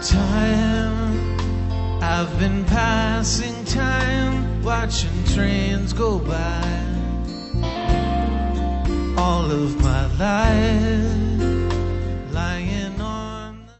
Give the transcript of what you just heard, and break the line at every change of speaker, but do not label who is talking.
time. I've been passing time, watching trains go by. All of my life